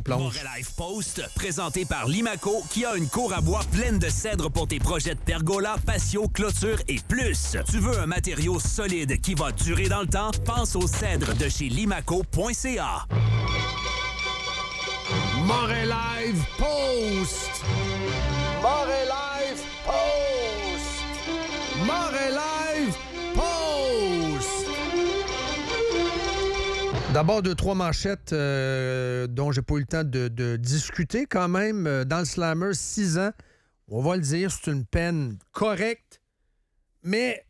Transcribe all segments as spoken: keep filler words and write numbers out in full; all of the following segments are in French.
plonge. Morelife Post, présenté par Limaco, qui a une cour à bois pleine de cèdre pour tes projets de pergola, patio, clôture et plus. Tu veux un matériau solide qui va durer dans le temps? Pense au cèdre de chez limaco point c a. Morelife Post! Morelife Post! Morelife Post! D'abord, deux, trois manchettes euh, dont j'ai pas eu le temps de, de discuter quand même. Dans le slammer, six ans, on va le dire, c'est une peine correcte, mais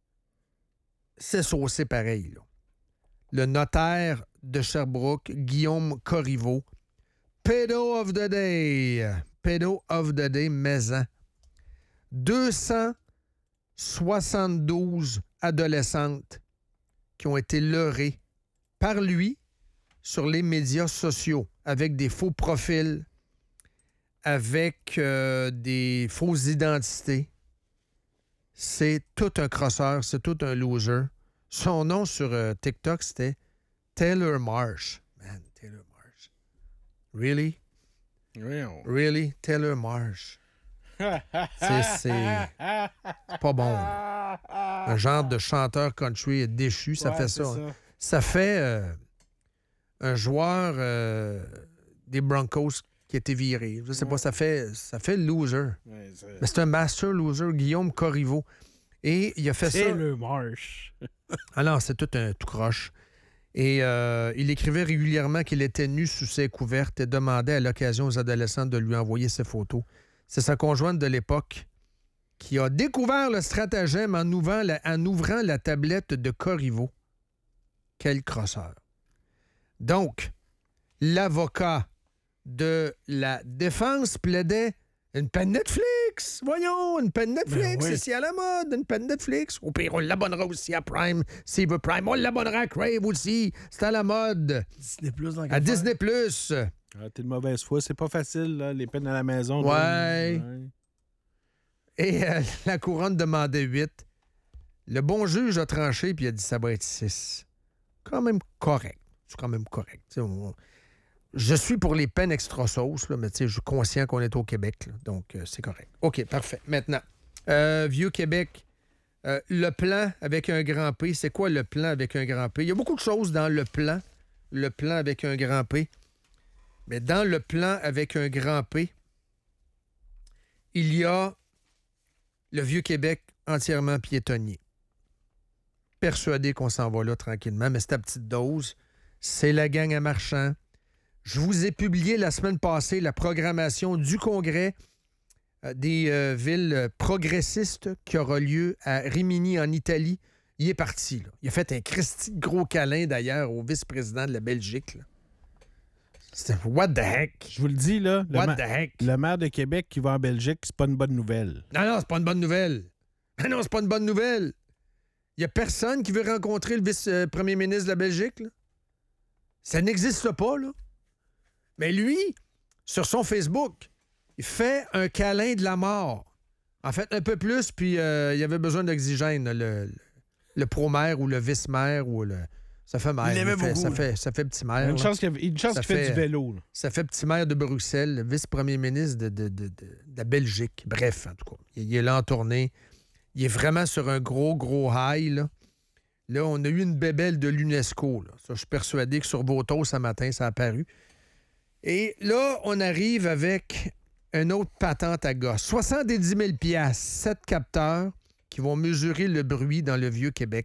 c'est saucé pareil. Là. Le notaire de Sherbrooke, Guillaume Corriveau, Pedo of the Day. Pedo of the Day, maison. deux cent soixante-douze adolescentes qui ont été leurrées par lui sur les médias sociaux avec des faux profils, avec euh, des fausses identités. C'est tout un crosseur, c'est tout un loser. Son nom sur euh, TikTok, c'était Taylor Marsh. Man, Taylor Marsh. Really? Real. Really? Taylor Marsh. c'est, c'est pas bon. Là. Un genre de chanteur country déchu, ça ouais, fait ça. ça. Hein. Ça fait euh, un joueur euh, des Broncos qui a été viré. Je sais ouais. pas, ça fait, ça fait loser. Ouais, c'est... Mais c'est un master loser, Guillaume Corriveau. Et il a fait c'est ça... C'est le Marsh. Ah non, c'est tout un tout croche. Et euh, il écrivait régulièrement qu'il était nu sous ses couvertes et demandait à l'occasion aux adolescents de lui envoyer ses photos. C'est sa conjointe de l'époque qui a découvert le stratagème en ouvrant la, en ouvrant la tablette de Corriveau. Quel crosseur. Donc, l'avocat de la défense plaidait une peine Netflix. Voyons, une peine Netflix, ben oui. C'est à la mode, une peine Netflix. Au pire, on l'abonnera aussi à Prime, s'il veut Prime. On l'abonnera à Crave aussi, c'est à la mode. Disney Plus dans à Disney Plus. Ah, t'es de mauvaise foi, c'est pas facile, là, les peines à la maison. Ouais. De... ouais. Et euh, la couronne demandait huit. Le bon juge a tranché, puis il a dit ça va être six. Quand même correct. C'est quand même correct. On... Je suis pour les peines extra sauce, là, mais je suis conscient qu'on est au Québec, là, donc euh, c'est correct. OK, parfait. Maintenant, euh, Vieux-Québec, euh, le plan avec un grand P, c'est quoi le plan avec un grand P? Il y a beaucoup de choses dans le plan, le plan avec un grand P, mais dans le plan avec un grand P, il y a le Vieux-Québec entièrement piétonnier. Persuadé qu'on s'en va là tranquillement, mais c'est à petite dose. C'est la gang à Marchand. Je vous ai publié la semaine passée la programmation du congrès euh, des euh, villes progressistes qui aura lieu à Rimini, en Italie. Il est parti. Là. Il a fait un Christy de gros câlin, d'ailleurs, au vice-président de la Belgique. Là. C'était what the heck? Je vous le dis, là. Le what ma- the heck? Le maire de Québec qui va en Belgique, c'est pas une bonne nouvelle. Non, non, c'est pas une bonne nouvelle. Non, non, c'est pas une bonne nouvelle. Il y a personne qui veut rencontrer le vice-premier ministre de la Belgique. Là. Ça n'existe pas, là. Mais lui, sur son Facebook, il fait un câlin de la mort. En fait, un peu plus, puis euh, il avait besoin d'oxygène, le, le, le pro-maire ou le vice-maire ou le... Ça fait maire. Il l'aimait fait, beaucoup. Ça fait, ça fait petit maire. Une chance qu'il, une chance qu'il fait, fait du vélo. Là. Ça fait petit maire de Bruxelles, le vice-premier ministre de, de, de, de, de la Belgique. Bref, en tout cas, il, il est là en tournée. Il est vraiment sur un gros, gros high, là. Là, on a eu une bébelle de l'UNESCO. Là. Ça, je suis persuadé que sur Voto, ce matin, ça a apparu. Et là, on arrive avec une autre patente à gosse. soixante-dix mille dollars, sept capteurs qui vont mesurer le bruit dans le Vieux-Québec.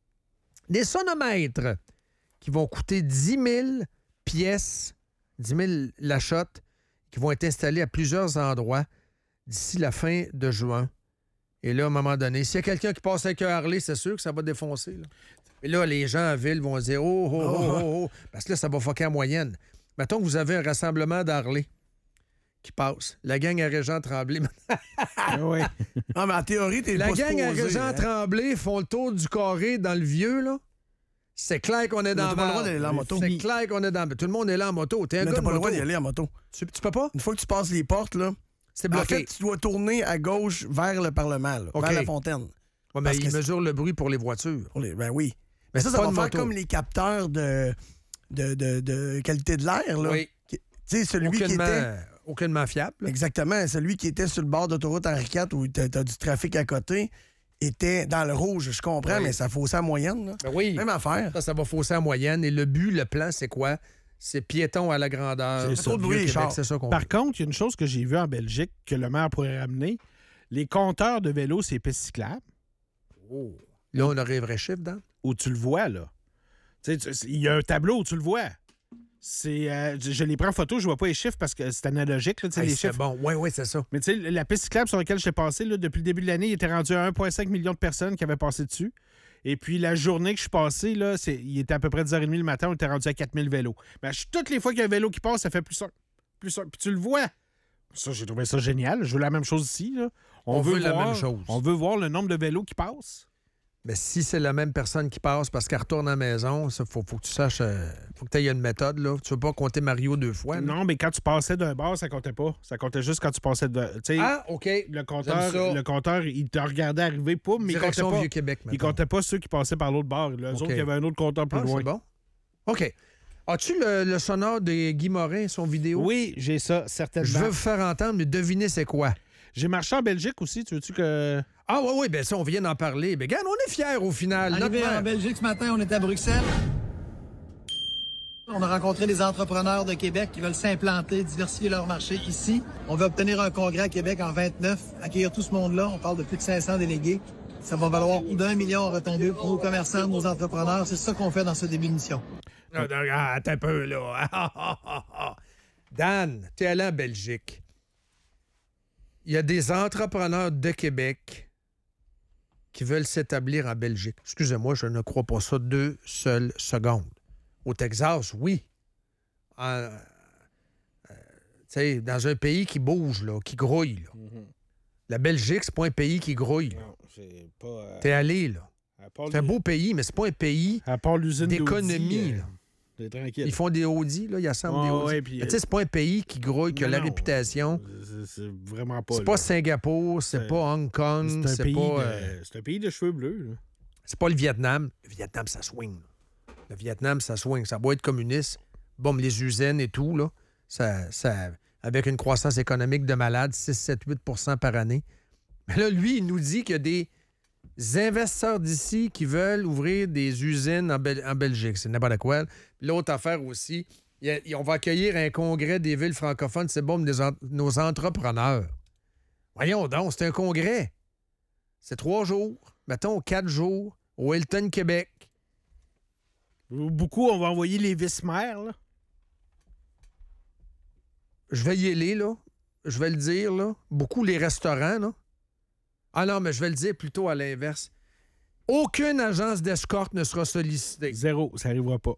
Des sonomètres qui vont coûter dix mille pièces, dix mille la shot, qui vont être installés à plusieurs endroits d'ici la fin de juin. Et là, à un moment donné, s'il y a quelqu'un qui passe avec un Harley, c'est sûr que ça va défoncer. Là. Et là, les gens en ville vont se dire « Oh, oh, oh, oh, oh », parce que là, ça va foquer en moyenne. Mettons que vous avez un rassemblement d'Harley qui passe. La gang à Régent-Tremblay. Oui. Non, mais en théorie, t'es La pas gang à supposé, Régent-Tremblay hein? font le tour du carré dans le vieux, là. C'est clair qu'on est dans t'as pas le droit d'aller là en moto. C'est clair qu'on est dans... Tout le monde est là en moto. T'es un Mais gars t'as de pas le moto. droit d'y aller en moto. Tu, tu peux pas? Une fois que tu passes les portes, là, C'est en bloqué. fait, tu dois tourner à gauche vers le Parlement, là, OK. vers la fontaine. Ouais, mais Parce il que mesure le bruit pour les voitures. Pour les- Ben oui. Mais Mais ça, c'est ça pas va une faire moto. comme les capteurs de, de, de, de qualité de l'air, là. Oui. Qui- Tu sais, celui qui aucunement, était... aucunement fiable. là. Exactement. Celui qui était sur le bord d'autoroute Henri quatre où t'as t'as du trafic à côté était dans le rouge. Je comprends, Oui. mais ça faussait la moyenne. Là. Ben oui. Même affaire. Ça, ça va fausser en moyenne. Et le but, le plan, c'est quoi? C'est piéton à la grandeur. C'est du ça. Vieux Bruit, Québec, char. c'est ça qu'on Par veut. contre, il y a une chose que j'ai vue en Belgique que le maire pourrait ramener. Les compteurs de vélos, c'est pistes cyclables. Oh. Là, on aurait un vrai chiffre, Dan? Où tu le vois, là. Tu sais, tu- il y a un tableau où tu le vois. C'est, euh, je, je les prends en photo, je vois pas les chiffres parce que c'est analogique, là, tu sais, Hey, les c'est chiffres. bon. Oui, oui, c'est ça. Mais tu sais, la piste cyclable sur laquelle j'étais passé, là, depuis le début de l'année, il était rendu à un virgule cinq million de personnes qui avaient passé dessus. Et puis, la journée que je suis passé, là, c'est, il était à peu près dix heures trente le matin, on était rendu à quatre mille vélos. Mais à- toutes les fois qu'il y a un vélo qui passe, ça fait plus un. Plus un. Puis tu le vois. Ça, j'ai trouvé ça génial. Je veux la même chose ici. Là. On veut la voir- même chose. On veut voir le nombre de vélos qui passent. Mais si c'est la même personne qui passe parce qu'elle retourne à la maison, il faut, faut que tu saches, euh, faut que tu aies une méthode. Là. Tu ne veux pas compter Mario deux fois. là. Non, mais quand tu passais d'un bar, ça comptait pas. Ça comptait juste quand tu passais de. Tu sais, Ah, OK. le compteur, J'aime ça. le compteur, il te regardait arriver, pas, mais il comptait Direction pas. Vieux-Québec, Il maintenant. comptait pas ceux qui passaient par l'autre bar. Les OK. autres, il y avait un autre compteur plus Ah, loin. c'est bon. OK. As-tu le, le sonore de Guy Morin, son vidéo? Oui, j'ai ça, certainement. Je veux vous faire entendre, mais devinez c'est quoi. J'ai marché en Belgique aussi. Tu veux-tu que. Ah oui, oui, bien ça, on vient d'en parler. Mais regarde, on est fiers au final. Notre Arrivé maire- en Belgique ce matin, on était à Bruxelles. On a rencontré des entrepreneurs de Québec qui veulent s'implanter, diversifier leur marché ici. On veut obtenir un congrès à Québec en vingt-neuf, accueillir tout ce monde-là. On parle de plus de cinq cents délégués. Ça va valoir plus d'un million en retombées pour nos commerçants, nos entrepreneurs. C'est ça qu'on fait dans ce début de mission. Ah, non, ah, attends un peu, là. Ah, ah, ah, ah. Dan, t'es allé en Belgique. Il y a des entrepreneurs de Québec qui veulent s'établir en Belgique. Excusez-moi, je ne crois pas ça deux seules secondes. Au Texas, oui. En- euh, tu sais, dans un pays qui bouge, là, qui grouille. Là. La Belgique, c'est pas un pays qui grouille. là. Non, c'est pas. euh, T'es allé, là. à part C'est un l'u- beau pays, mais c'est pas un pays À part l'usine d'économie, d'Audi, euh, là. C'est tranquille. Ils font des Audi, là, ils assemblent Ouais, des Audi. ouais, puis, Mais tu sais, c'est pas un pays qui grouille, qui a non, la non. réputation. C'est- C'est vraiment pas. C'est là. pas Singapour, c'est C'est- pas Hong Kong, C'est un, c'est pays pas, de... euh, c'est un pays de cheveux bleus. Là. c'est pas le Vietnam. Le Vietnam, ça swing. là. Le Vietnam, ça swing. Ça doit être communiste. Bon, mais les usines et tout, là, ça, ça, avec une croissance économique de malade, six, sept, huit par année. Mais là, lui, il nous dit qu'il y a des investisseurs d'ici qui veulent ouvrir des usines en, Bel- en Belgique. C'est n'importe quoi. Puis l'autre affaire aussi, il y a- il- on va accueillir un congrès des villes francophones. C'est bon, des en- nos entrepreneurs. Voyons donc, c'est un congrès. C'est trois jours, mettons quatre jours, au Hilton, Québec. Beaucoup, on va envoyer les vice-maires. Là. Je vais y aller, là. Je vais le dire, là. Beaucoup les restaurants, là. Ah non, mais je vais le dire plutôt à l'inverse. Aucune agence d'escorte ne sera sollicitée. Zéro, ça n'arrivera pas.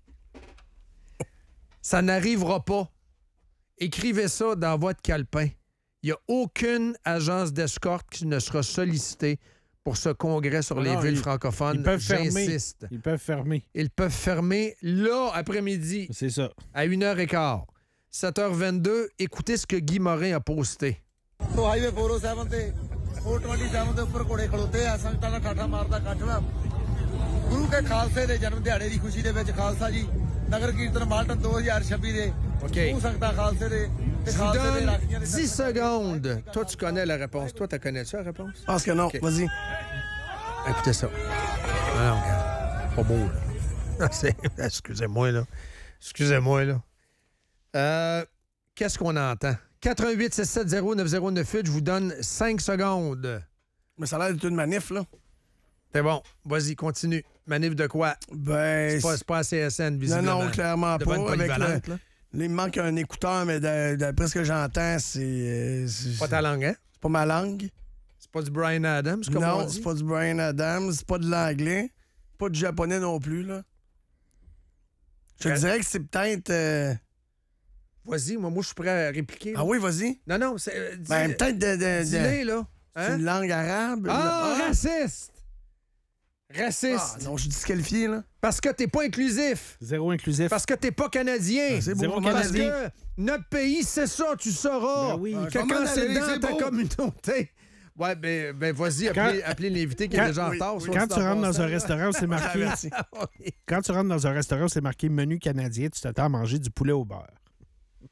Ça n'arrivera pas. Écrivez ça dans votre calepin. Il n'y a aucune agence d'escorte qui ne sera sollicitée pour ce congrès sur Ah les non, villes ils- francophones. Ils peuvent fermer. J'insiste. Ils peuvent fermer. Ils peuvent fermer là, après-midi, C'est ça. à une heure quinze. sept heures vingt-deux, écoutez ce que Guy Morin a posté. ਸੋ highway ਚਾਰ ਸੌ ਸੱਤ ਤੇ ਚਾਰ ਸੌ ਸੱਤ ਦੇ ਉੱਪਰ ਘੋੜੇ ਖਲੋਤੇ ਆ ਸੰਗਤਾਂ ਦਾ ਠਾਠਾ ਮਾਰਦਾ ਕੱਟਣਾ ਗੁਰੂ ਕੇ ਖਾਲਸੇ ਦੇ ਜਨਮ ਦਿਹਾੜੇ ਦੀ ਖੁਸ਼ੀ ਦੇ ਵਿੱਚ ਖਾਲਸਾ ਜੀ ਨਗਰ ਕੀਰਤਨ ਮਾਲਟਨ ਦੋ ਹਜ਼ਾਰ ਛੱਬੀ ਦੇ OK. ਉਹ ਸੰਗਤਾਂ ਖਾਲਸੇ ਦੇ ਤੇ Je vous ਖਾਲਸੇ ਦੇ donne ਰਾਖੀਆਂ ਦੇ dix secondes. Toi, tu connais la réponse. Toi, tu connais-tu la réponse? Je pense que non. OK. Vas-y. Écoutez ça. Ah non, regarde. Pas beau, là. Ah, c'est- Excusez-moi, là. Excusez-moi, là. Euh, Qu'est-ce qu'on entend? quatre un huit six sept zéro neuf zéro neuf huit, je vous donne cinq secondes. Mais ça a l'air d'être une manif, là. C'est bon. Vas-y, continue. Manif de quoi? Ben. C'est pas, c'est pas à C S N, Non, visiblement. non, clairement Devant pas. une Avec polyvalente, le- là. Là, il me manque un écouteur, mais d'a- d'après ce que j'entends, c'est. euh, c'est Pas ta langue, hein? c'est pas ma langue. C'est pas du Bryan Adams, comme on Non, dit? c'est pas du Bryan Adams, c'est pas de l'anglais, pas du japonais non plus, là. Je te Euh, dirais que c'est peut-être. euh, Vas-y, moi, moi je suis prêt à répliquer. là. Ah oui, vas-y. Non, non, c'est... euh, dis- Ben, peut-être de. de, de- dis-le, là. c'est Hein? une langue arabe. Ah, là. raciste! Ah, Raciste! non, je suis disqualifié, là. Parce que t'es pas inclusif. Zéro inclusif. Parce que t'es pas canadien. Ah, c'est beau, Zéro comment Parce Canadien. que notre pays, c'est ça, tu sauras. Ben oui. Que Comment quand c'est aller, dans c'est ta beau. communauté. Ouais, ben, ben vas-y, Quand- appelez, appelez l'invité qui est quand- déjà en oui, retard. oui. soit Quand dit tu en rentres dans passant, un là. restaurant, c'est marqué. Averti. Oui. Quand tu rentres dans un restaurant, c'est marqué menu canadien, tu t'attends à manger du poulet au beurre.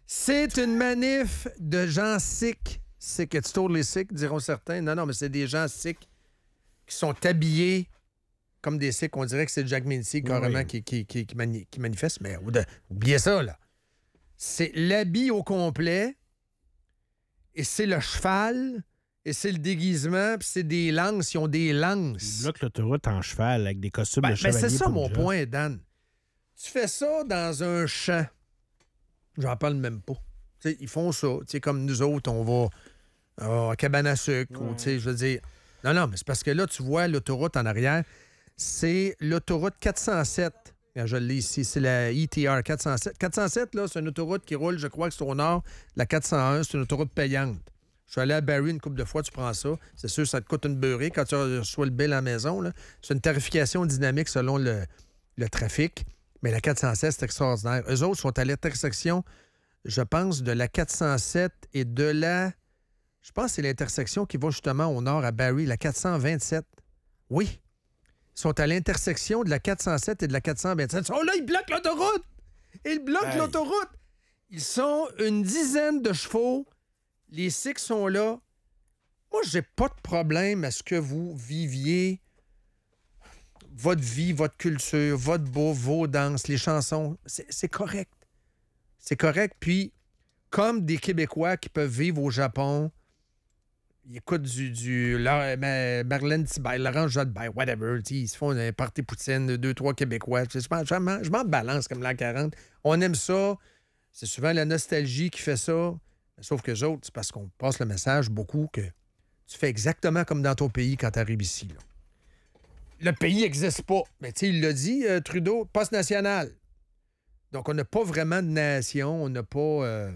C'est une manif de gens sick. Sick, it's totally sick, diront certains. Non, non, mais c'est des gens sick qui sont habillés comme des sick. On dirait que c'est Jack Mincy carrément Oui. qui, qui, qui, qui, mani- qui manifeste. Mais oubliez ça, là. C'est l'habit au complet et c'est le cheval et c'est le déguisement puis c'est des lances. Ils ont des lances. Ils bloquent l'autoroute en cheval avec des costumes Ben, de ben, chevalier. c'est ça pour mon le job. point, Dan. Tu fais ça dans un champ. J'en parle même pas. T'sais, ils font ça. T'sais, comme nous autres, on va euh, à cabane à sucre. Ou, t'sais, je veux dire. Non, non, mais c'est parce que là, tu vois l'autoroute en arrière. C'est l'autoroute quatre cent sept. Je l'ai ici. C'est la E T R quatre cent sept. quatre cent sept, là, c'est une autoroute qui roule, je crois que c'est au nord. La quatre cent un, c'est une autoroute payante. Je suis allé à Barrie une couple de fois, tu prends ça. C'est sûr, ça te coûte une beurrée quand tu reçois le bill à la maison. Là. C'est une tarification dynamique selon le, le trafic. Mais la quatre cent sept, c'est extraordinaire. Eux autres sont à l'intersection, je pense, de la quatre cent sept et de la... Je pense que c'est l'intersection qui va justement au nord à Barrie, la quatre cent vingt-sept. Oui. Ils sont à l'intersection de la quatre cent sept et de la quatre cent vingt-sept. Oh là, ils bloquent l'autoroute! Ils bloquent Hey. l'autoroute! Ils sont une dizaine de chevaux. Les Sikhs sont là. Moi, j'ai pas de problème à ce que vous viviez votre vie, votre culture, votre bouffe, vos danses, les chansons. C'est, c'est correct. C'est correct. Puis, comme des Québécois qui peuvent vivre au Japon, ils écoutent du, du Laurent- Ma- Marlène Tibet, Laurent Jodbert, whatever. Ils se font un party poutine de deux, trois Québécois. Je m'en, je m'en- je m'en balance comme l'an quarante. On aime ça. C'est souvent la nostalgie qui fait ça. Sauf que les autres, c'est parce qu'on passe le message beaucoup que tu fais exactement comme dans ton pays quand tu arrives ici. Là. Le pays n'existe pas. Mais tu sais, il l'a dit, euh, Trudeau, poste national. Donc, on n'a pas vraiment de nation. On n'a pas... euh,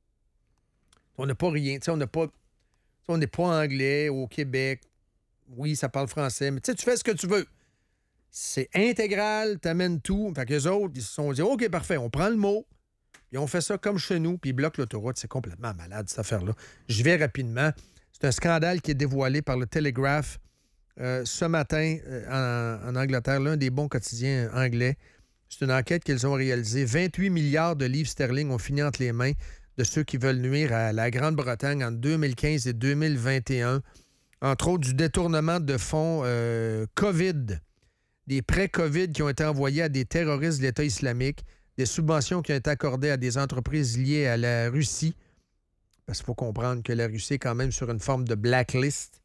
on n'a pas rien. Tu sais, on n'a pas... on n'est pas anglais au Québec. Oui, ça parle français, mais tu sais, tu fais ce que tu veux. C'est intégral, t'amènes tout. Fait qu'eux autres, ils se sont dit, OK, parfait, on prend le mot, puis on fait ça comme chez nous, puis ils bloquent l'autoroute. C'est complètement malade, cette affaire-là. J'y vais rapidement. C'est un scandale qui est dévoilé par le Telegraph euh, ce matin euh, en, en Angleterre, l'un des bons quotidiens anglais. C'est une enquête qu'ils ont réalisée. vingt-huit milliards de livres sterling ont fini entre les mains de ceux qui veulent nuire à la Grande-Bretagne en deux mille quinze et deux mille vingt et un. Entre autres, du détournement de fonds euh, COVID, des prêts COVID qui ont été envoyés à des terroristes de l'État islamique, des subventions qui ont été accordées à des entreprises liées à la Russie. Parce qu'il faut comprendre que la Russie est quand même sur une forme de blacklist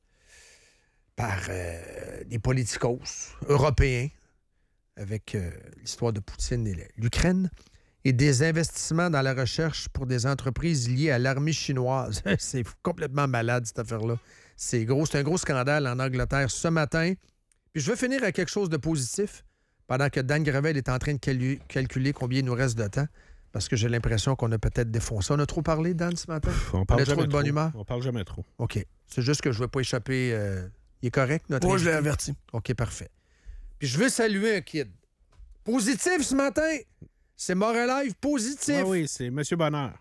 par euh, des politicos européens avec euh, l'histoire de Poutine et l'Ukraine. Et des investissements dans la recherche pour des entreprises liées à l'armée chinoise. C'est complètement malade, cette affaire-là. C'est gros, c'est un gros scandale en Angleterre ce matin. Puis je veux finir avec quelque chose de positif pendant que Dan Gravel est en train de calu- calculer combien il nous reste de temps, parce que j'ai l'impression qu'on a peut-être défoncé. On a trop parlé, Dan, ce matin? Pff, on On parle a trop jamais de bonne trop. humeur? On parle jamais trop. OK. C'est juste que je ne veux pas échapper. euh, Il est correct, notre Moi, je l'ai invité? averti. OK, parfait. Puis je veux saluer un kid. Positif ce matin. C'est Moralive positif. Ah oui, c'est Monsieur Bonheur.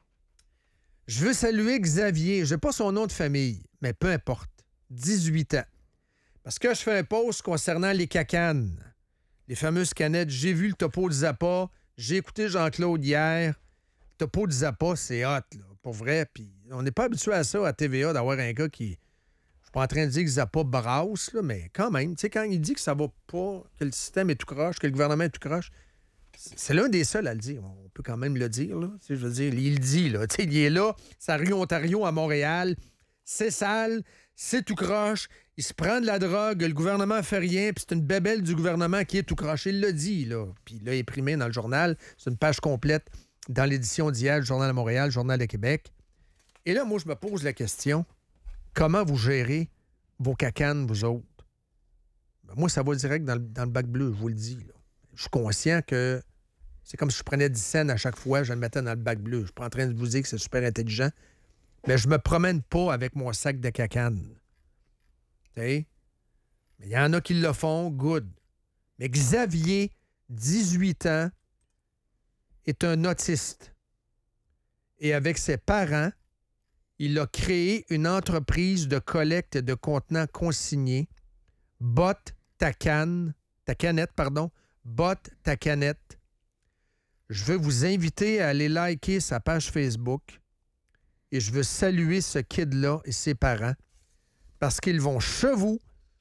Je veux saluer Xavier. Je n'ai pas son nom de famille, mais peu importe. dix-huit ans. Parce que je fais un post concernant les cacanes. Les fameuses canettes. J'ai vu le topo de Zappa. J'ai écouté Jean-Claude hier. Le topo de Zappa, c'est hot, là, pour vrai. Puis on n'est pas habitué à ça à T V A, d'avoir un gars qui... Je suis pas en train de dire que Zappa brasse, là, mais quand même, tu sais, quand il dit que ça va pas, que le système est tout croche, que le gouvernement est tout croche, c'est l'un des seuls à le dire. On peut quand même le dire, là. Tu sais, je veux dire, il le dit, là. Tu sais, il est là, sa rue Ontario à Montréal. C'est sale, c'est tout croche. Il se prend de la drogue, le gouvernement fait rien, puis c'est une bébelle du gouvernement qui est tout croche. Il l'a dit, là. Puis il l'a imprimé dans le journal. C'est une page complète dans l'édition d'hier, le Journal de Montréal, le Journal de Québec. Et là, moi, je me pose la question, comment vous gérez vos cacanes, vous autres? Ben, moi, ça va direct dans le, dans le bac bleu, je vous le dis, là. Je suis conscient que c'est comme si je prenais dix cents à chaque fois, je le mettais dans le bac bleu. Je suis pas en train de vous dire que c'est super intelligent, mais je me promène pas avec mon sac de cacanes. Tu sais? Mais il y en a qui le font, good. Mais Xavier, dix-huit ans, est un autiste. Et avec ses parents, il a créé une entreprise de collecte de contenants consignés. Botte ta canne, ta canette, pardon. Botte ta canette. Je veux vous inviter à aller liker sa page Facebook et je veux saluer ce kid-là et ses parents parce qu'ils vont chez vous.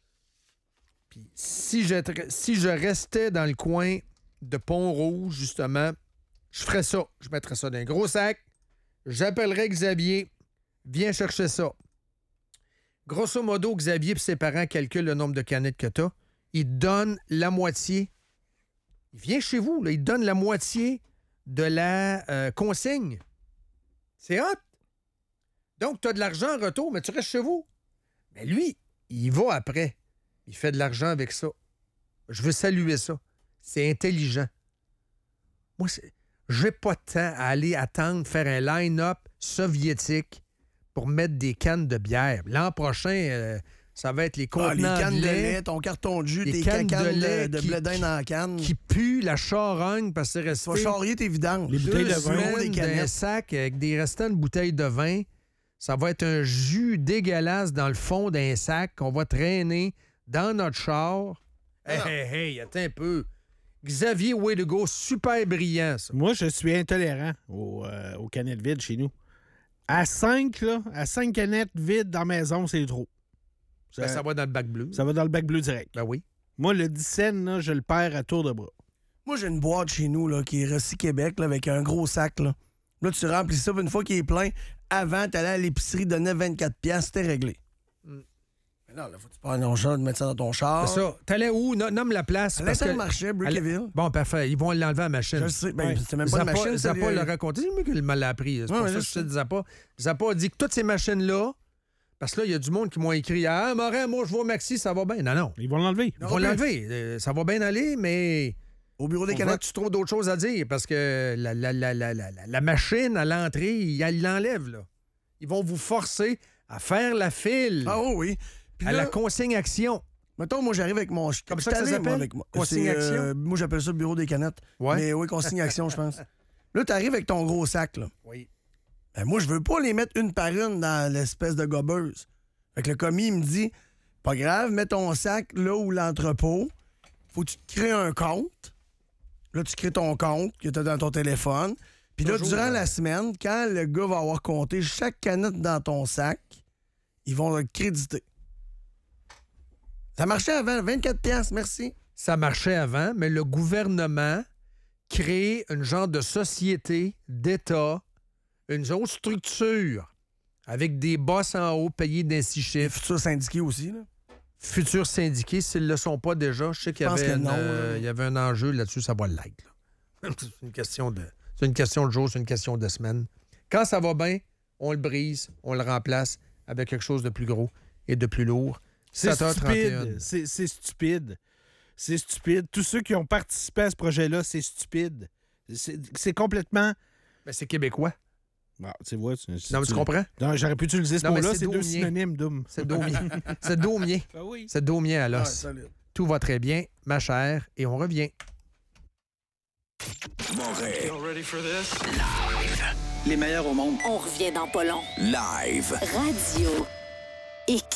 Puis si je, si je restais dans le coin de Pont-Rouge, justement, je ferais ça. Je mettrais ça dans un gros sac. J'appellerais Xavier. Viens chercher ça. Grosso modo, Xavier et ses parents calculent le nombre de canettes que tu as. Ils donnent la moitié. Il vient chez vous, là, il donne la moitié de la euh, consigne. C'est hot. Donc, tu as de l'argent en retour, mais tu restes chez vous. Mais lui, il va après. Il fait de l'argent avec ça. Je veux saluer ça. C'est intelligent. Moi, je n'ai pas de temps à aller attendre, faire un line-up soviétique pour mettre des cannes de bière. L'an prochain, euh, ça va être les contenants ah, les cannes de de lait, lait, ton carton de jus, les tes cannes cannes de lait de, de qui- blé d'Inde dans la canne. qui puent la charogne parce que c'est resté Tu vas charrier tes vidanges. Les bouteilles deux de vin, semaines des d'un canettes. sac avec des restants de bouteilles de vin. Ça va être un jus dégueulasse dans le fond d'un sac qu'on va traîner dans notre char. Hey, Ah. hey, hey, attends un peu. Xavier Way to go, super brillant, ça. Moi, je suis intolérant aux, euh, aux canettes vides chez nous. À cinq, là, à cinq canettes vides dans la maison, c'est trop. Ça, Ben, ça va dans le bac bleu. ça va dans le bac bleu direct. Ben oui. Moi, le dix cents, là, je le perds à tour de bras. Moi, j'ai une boîte chez nous là, qui est Recy Québec là, avec un gros sac. Là, là tu remplis ça, puis une fois qu'il est plein, avant, t'allais à l'épicerie, donnais vingt-quatre piastres, c'était réglé. Mm. Mais non, là, faut que tu prennes ton char, de mettre ça dans ton char. C'est ça. T'allais où? No- nomme la place. À parce que- l'Intermarché, Brickeville. Bon, parfait. Ils vont l'enlever à la machine. Je le sais. Ben, Ouais. c'est même pas une Zappa, machine. c'est Zappa des- l'a raconté. C'est lui qui m'a appris. C'est pour Ouais, ça je que je te sais. dis Zappa. Zappa a dit que toutes ces machines-là, parce que là, il y a du monde qui m'ont écrit « Ah, Morin, moi, je vois Maxi, ça va bien. » Non, non. Ils vont l'enlever. Ils vont l'enlever. Euh, Ça va bien aller, mais Au bureau des on voit canettes. que tu trouves d'autres choses à dire parce que la, la, la, la, la, la- la machine à l'entrée, ils ils l'enlèvent, là. Ils vont vous forcer à faire la file Ah oui, oui. Puis à là, la consigne-action. mettons, moi, j'arrive avec mon... Comme je ça que ça suis allé, moi, s'appelle? avec moi. Consigne-action? C'est, euh, moi, j'appelle ça le bureau des canettes. Ouais. Mais oui, consigne-action, je pense. Là, t'arrives avec ton gros sac, là. Oui. Ben, moi, je veux pas les mettre une par une dans l'espèce de gobeuse. Fait que le commis, il me dit, pas grave, mets ton sac là où l'entrepôt. Faut que tu te crées un compte. Là, tu crées ton compte que tu as dans ton téléphone. Puis là, Toujours, durant euh, la semaine, quand le gars va avoir compté chaque canette dans ton sac, ils vont le créditer. Ça marchait avant, vingt-quatre piastres, merci. Ça marchait avant, mais le gouvernement crée une genre de société d'État, une autre structure avec des boss en haut payés d'un six Les chiffres, futurs syndiqués aussi, là. futurs syndiqués, s'ils ne le sont pas déjà. Je sais qu'il y Je pense avait, que une, non, euh, là. il y avait un enjeu là-dessus, ça va l'être. là. C'est une question de c'est une question de jour, c'est une question de semaine. Quand ça va bien, on le brise, on le remplace avec quelque chose de plus gros et de plus lourd. C'est sept heures trente et un. stupide. C'est c'est stupide. C'est stupide. Tous ceux qui ont participé à ce projet-là, c'est stupide. C'est c'est complètement... Mais c'est québécois. Bon, tu vois, tu, Non, mais tu comprends? Non, j'aurais pu utiliser ce Non, mais mot-là. c'est C'est deux domien. synonymes, Doom. C'est domien. C'est domien. Ah oui. C'est domien à Ah, l'os. solide. Tout va très bien, ma chère, et on revient. Les meilleurs au monde. On revient dans pas long. Live. Radio X.